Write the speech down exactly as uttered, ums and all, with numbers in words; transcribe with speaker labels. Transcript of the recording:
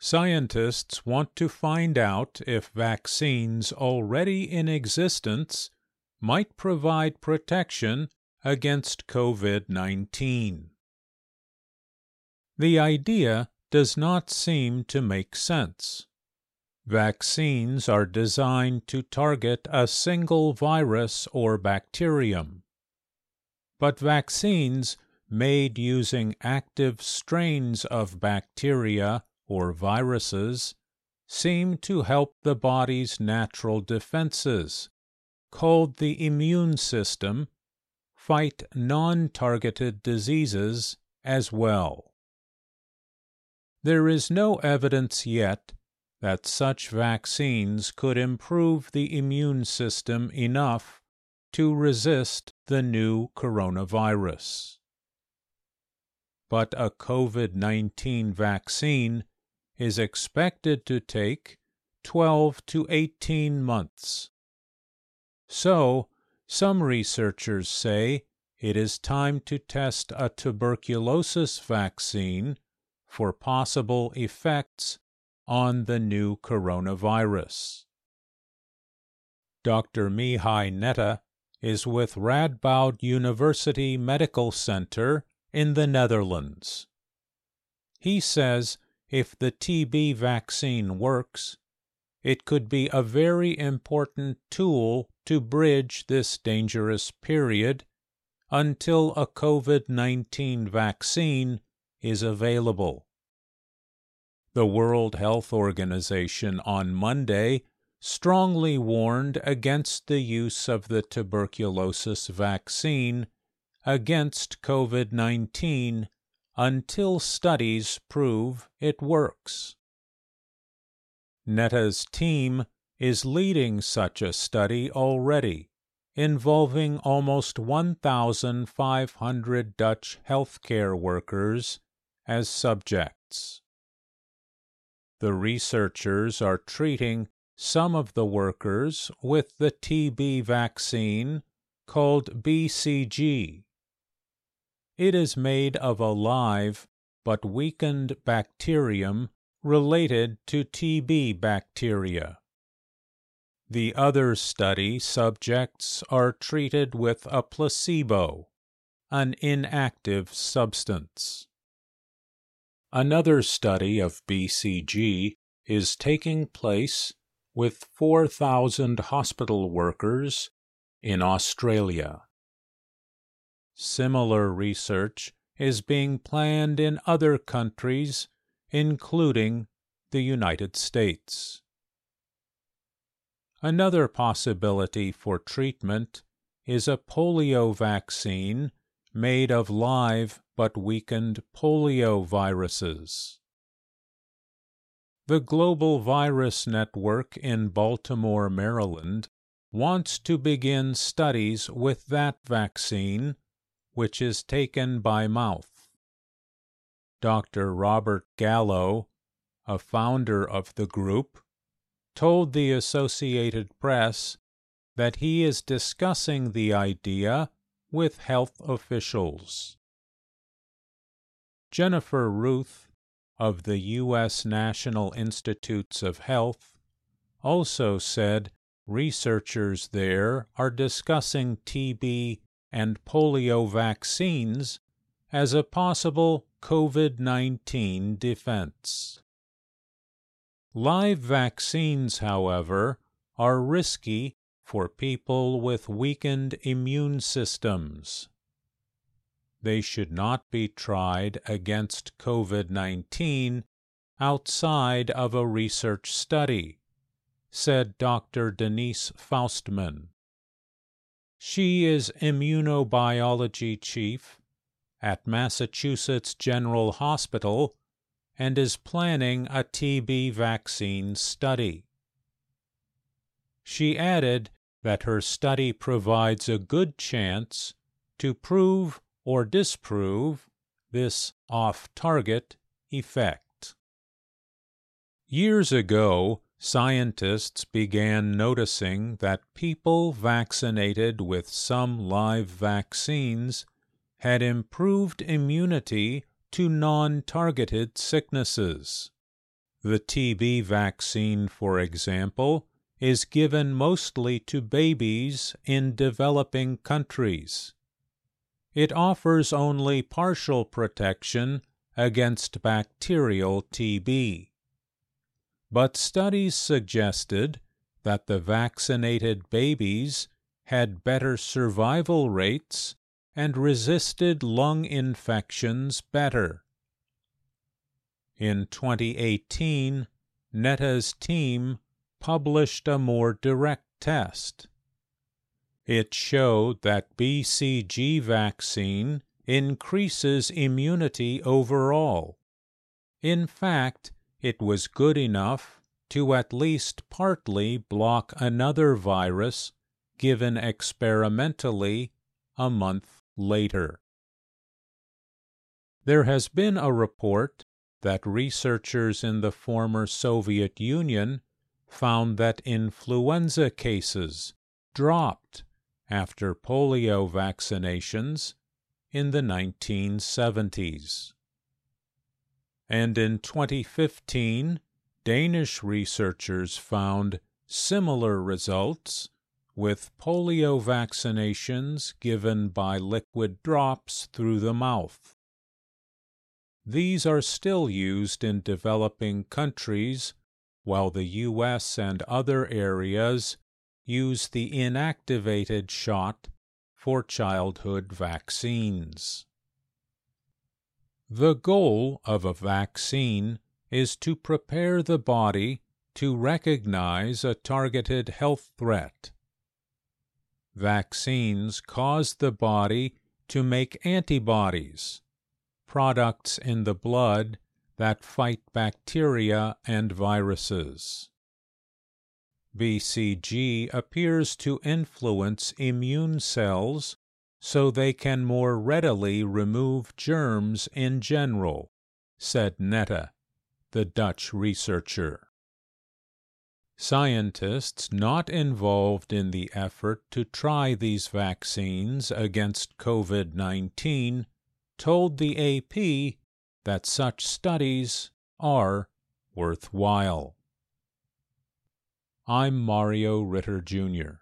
Speaker 1: Scientists want to find out if vaccines already in existence might provide protection against COVID nineteen. The idea does not seem to make sense. Vaccines are designed to target a single virus or bacterium. But vaccines made using active strains of bacteria or viruses seem to help the body's natural defenses, called the immune system, fight non-targeted diseases as well. There is no evidence yet that such vaccines could improve the immune system enough to resist the new coronavirus. But a COVID nineteen vaccine is expected to take twelve to eighteen months. So, some researchers say it is time to test a tuberculosis vaccine for possible effects on the new coronavirus. Doctor Mihai Netta is with Radboud University Medical Center in the Netherlands. He says if the T B vaccine works, it could be a very important tool to bridge this dangerous period until a COVID nineteen vaccine is available. The World Health Organization on Monday strongly warned against the use of the tuberculosis vaccine against COVID nineteen until studies prove it works. Netta's team is leading such a study already, involving almost one thousand five hundred Dutch healthcare workers as subjects. The researchers are treating some of the workers with the T B vaccine called B C G. It is made of a live but weakened bacterium related to T B bacteria. The other study subjects are treated with a placebo, an inactive substance. Another study of B C G is taking place with four thousand hospital workers in Australia. Similar research is being planned in other countries, including the United States. Another possibility for treatment is a polio vaccine made of live but weakened polio viruses. The Global Virus Network in Baltimore, Maryland, wants to begin studies with that vaccine, which is taken by mouth. Doctor Robert Gallo, a founder of the group, told the Associated Press that he is discussing the idea with health officials. Jennifer Ruth, of the U S National Institutes of Health, also said researchers there are discussing T B and polio vaccines as a possible COVID nineteen defense. Live vaccines, however, are risky for people with weakened immune systems. They should not be tried against COVID nineteen outside of a research study, said Doctor Denise Faustman. She is immunobiology chief at Massachusetts General Hospital and is planning a T B vaccine study. She added that her study provides a good chance to prove or disprove this off-target effect. Years ago, scientists began noticing that people vaccinated with some live vaccines had improved immunity to non-targeted sicknesses. The T B vaccine, for example, is given mostly to babies in developing countries. It offers only partial protection against bacterial T B. But studies suggested that the vaccinated babies had better survival rates and resisted lung infections better. In twenty eighteen, Netta's team published a more direct test. It showed that B C G vaccine increases immunity overall. In fact, it was good enough to at least partly block another virus given experimentally a month later. There has been a report that researchers in the former Soviet Union found that influenza cases dropped after polio vaccinations in the nineteen seventies. And in twenty fifteen, Danish researchers found similar results with polio vaccinations given by liquid drops through the mouth. These are still used in developing countries, while the U S and other areas use the inactivated shot for childhood vaccines. The goal of a vaccine is to prepare the body to recognize a targeted health threat. Vaccines cause the body to make antibodies, products in the blood that fight bacteria and viruses. B C G appears to influence immune cells so they can more readily remove germs in general, said Netta, the Dutch researcher. Scientists not involved in the effort to try these vaccines against COVID nineteen told the A P that such studies are worthwhile. I'm Mario Ritter, Junior